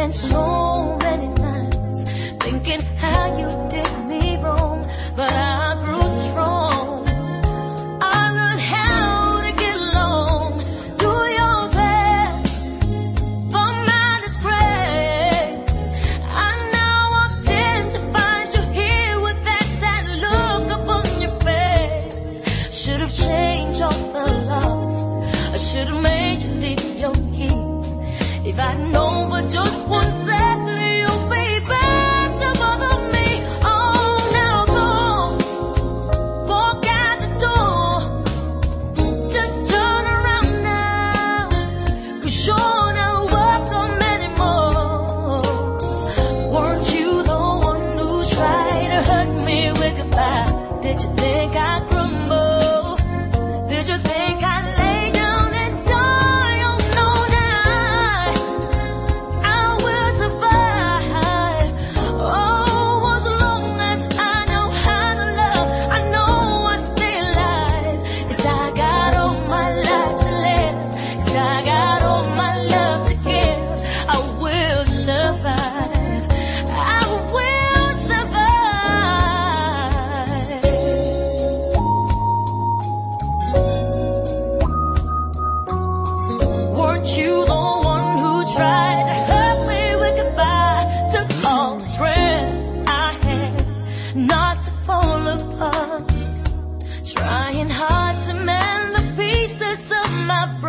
spent so many nights thinking how you did me wrong, but I grew strong. I learned how to get along. Do your best for my disgrace. I now walked in to find you here with that sad look upon your face. Should have changed all the locks. I should have made you leave your keys. If I'd known but just one second you'll be back to bother me. Oh, now go, walk out the door. Just turn around now, 'cause you're not welcome anymore. Weren't you the one who tried to hurt me with goodbye? Did you think I'd crumble? Did you think I'd lay down and die? Oh no, I will survive. Oh, as long as I know how to love, I know I stay alive. 'Cause I got all my life to live, 'cause I got all my love to give. I will survive, I will survive. Weren't you the one who tried to hurt me with goodbye? Took all the strength I had not to fall apart. Trying hard to mend the pieces of my